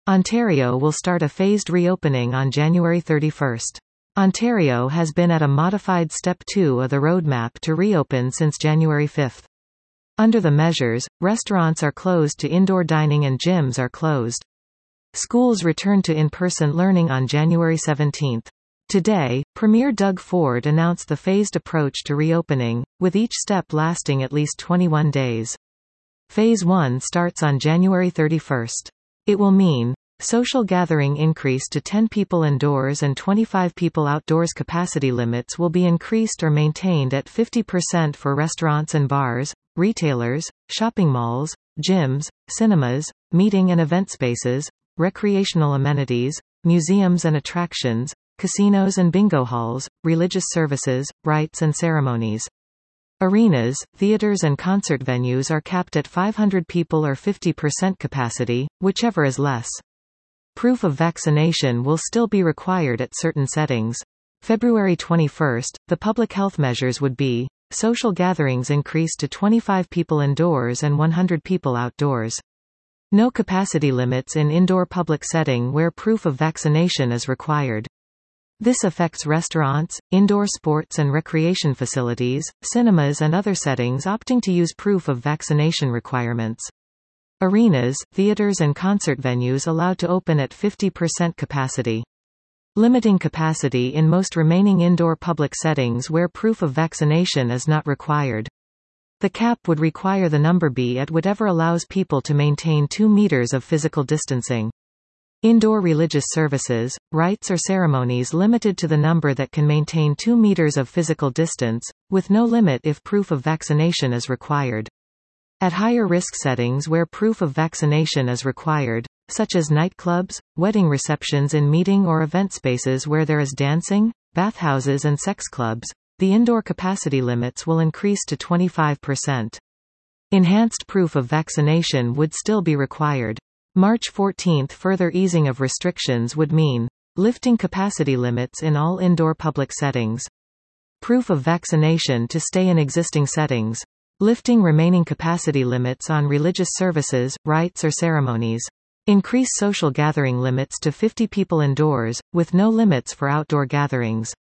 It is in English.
Ontario will start a phased reopening on January 31. Ontario has been at a modified Step 2 of the roadmap to reopen since January 5. Under the measures, restaurants are closed to indoor dining and gyms are closed. Schools return to in-person learning on January 17. Today, Premier Doug Ford announced the phased approach to reopening, with each step lasting at least 21 days. Phase 1 starts on January 31. It will mean social gathering increase to 10 people indoors and 25 people outdoors. Capacity limits will be increased or maintained at 50% for restaurants and bars, retailers, shopping malls, gyms, cinemas, meeting and event spaces, recreational amenities, museums and attractions, casinos and bingo halls, religious services, rites and ceremonies. Arenas, theaters and concert venues are capped at 500 people or 50% capacity, whichever is less. Proof of vaccination will still be required at certain settings. February 21, the public health measures would be: social gatherings increased to 25 people indoors and 100 people outdoors. No capacity limits in indoor public setting where proof of vaccination is required. This affects restaurants, indoor sports and recreation facilities, cinemas and other settings opting to use proof of vaccination requirements. Arenas, theaters and concert venues allowed to open at 50% capacity. Limiting capacity in most remaining indoor public settings where proof of vaccination is not required. The cap would require the number be at whatever allows people to maintain 2 meters of physical distancing. Indoor religious services, rites or ceremonies limited to the number that can maintain 2 meters of physical distance, with no limit if proof of vaccination is required. At higher risk settings where proof of vaccination is required, such as nightclubs, wedding receptions in meeting or event spaces where there is dancing, bathhouses and sex clubs, the indoor capacity limits will increase to 25%. Enhanced proof of vaccination would still be required. March 14 further easing of restrictions would mean lifting capacity limits in all indoor public settings. Proof of vaccination to stay in existing settings. Lifting remaining capacity limits on religious services, rites or ceremonies. Increase social gathering limits to 50 people indoors, with no limits for outdoor gatherings.